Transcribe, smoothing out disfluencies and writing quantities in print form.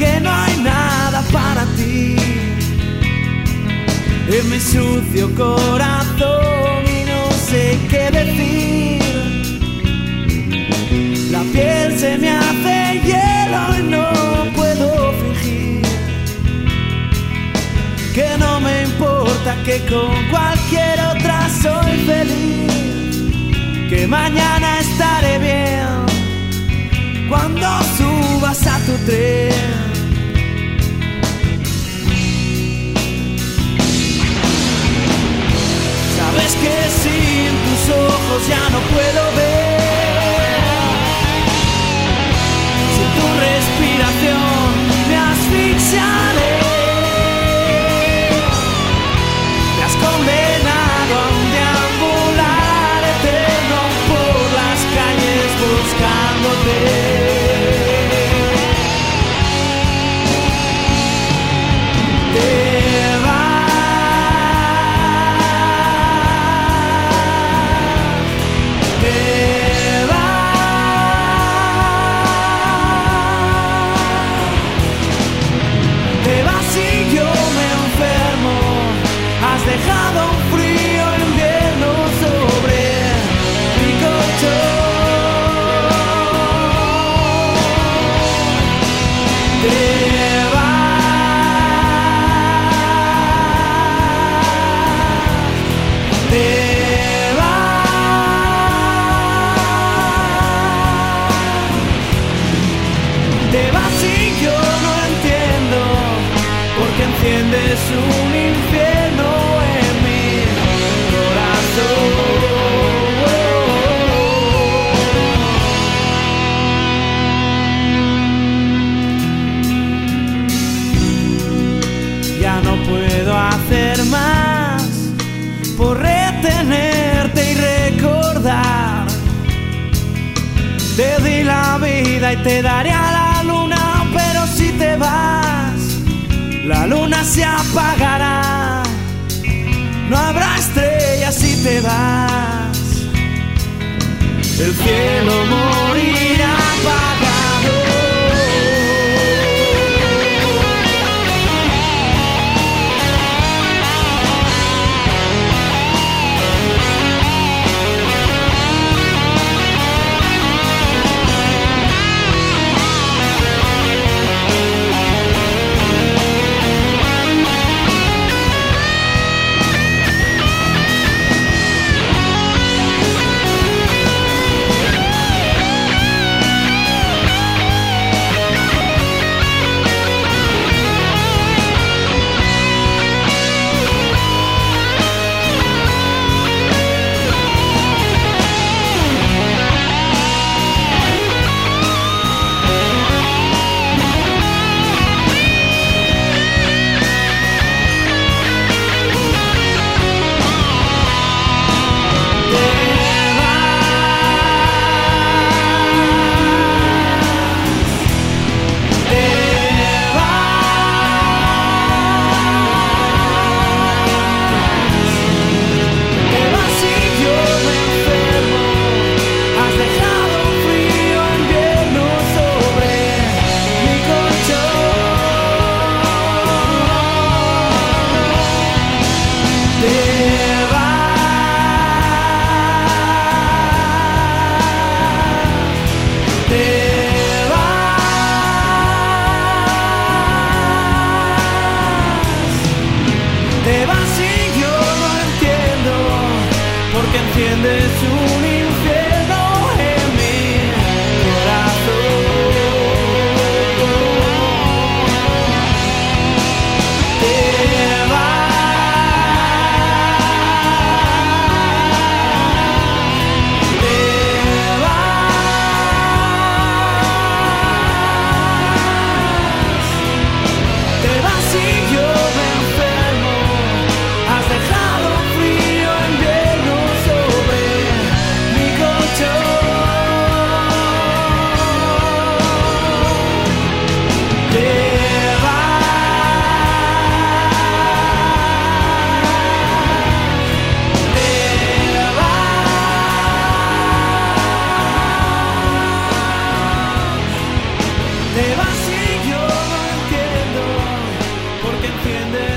que no hay nada para ti en mi sucio corazón y no sé qué decir. La piel se me hace hielo y no puedo fingir que no me importa, que con cualquier otra soy feliz, que mañana estaré bien cuando subas a tu tren. Sabes que sin tus ojos ya no puedo ver, sin tu respiración me asfixiaré. Me has condenado a un deambular eterno por las calles buscándote. Dejado un frío invierno sobre mi colchón. Te vas y yo no entiendo por qué enciendes un infierno en mi corazón. Ya no puedo hacer más por retenerte y recordar. Te di la vida y te daré a la luna, pero si te vas, la luna se apagará. No habrá estrellas si te vas. El cielo morirá apagado. Te vas y yo no entiendo por qué enciendes un infierno en mi corazón. Te vas y yo me enfermo. Has dejado frío invierno sobre mi colchón. Te vas y yo no defiende.